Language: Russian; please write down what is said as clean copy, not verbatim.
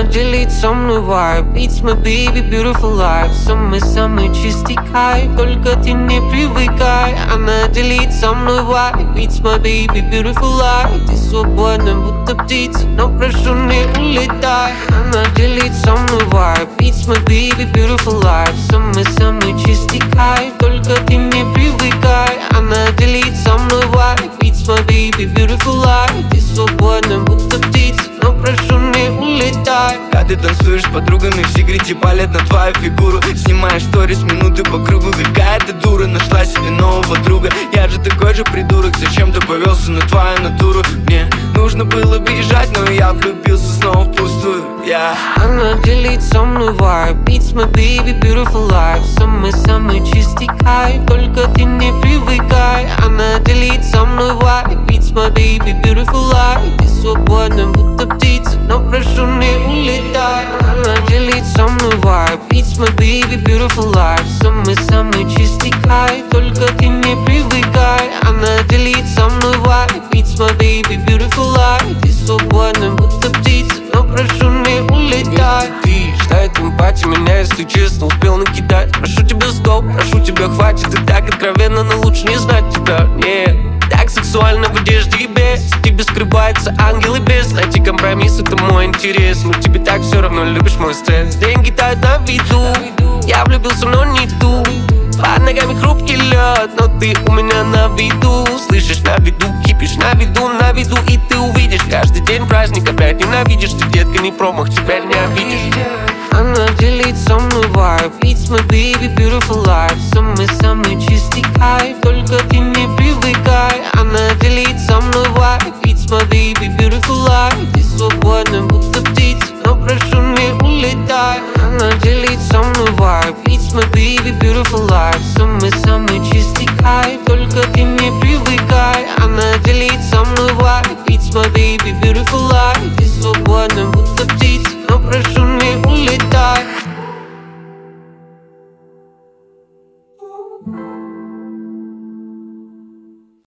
Она делит со мной vibe. It's my baby, beautiful life. Самый-самый чистый кайф, только ты не привыкай. Она делит со мной vibe. It's my baby, beautiful life. Ты свободна, будто птица, но прошу, не улетай. Она делит со мной vibe. It's my baby, beautiful life. Самый-самый чистый кайф, только ты не привыкай. Она делит со мной vibe. It's my baby, beautiful life. Ты свободна, будто птица, но прошу, не улетай. Когда ты танцуешь с подругами, в секрете палят на твою фигуру. Снимаешь сторис минуты по кругу. Какая-то дура нашла себе нового друга. Я же такой же придурок, зачем ты повелся на твою натуру? Мне нужно было бежать, но я влюбился снова впустую. Она делит со мной vibe. It's my baby, beautiful life. Самый-самый чистый кайф, только ты не привыкай. Она делит со мной vibe. It's my baby, beautiful life. Ты свободна, будто птица, но прошу, не улетай. Она делит со мной vibe. It's my baby, beautiful life. Самый-самый чистый кайф, только ты не привыкай. Она делит со мной vibe. It's my baby, beautiful life. Ты свободна, будто птица, но прошу, не улетай. Ты считает эмпатия меня, если честно, успел накидать. Прошу тебя, стоп, прошу тебя, хватит. Ты так откровенно, но лучше не знать тебя. Нет, так сексуально в одежде и без. В тебе скрывается ангел и бес. Найти компромисс, это мой интерес. Но тебе так все равно, любишь мой стресс. Деньги тают на виду. Я влюбился, но не ту. Под ногами хрупкий лед, но ты у меня на виду. Слышишь, на виду, кипишь, на виду. И ты увидишь, каждый день праздник. Опять ненавидишь, ты, детка, не промах, тебя не обидишь. Она делит со мной vibe. It's my baby, beautiful life. Самый-самый чистый кайф,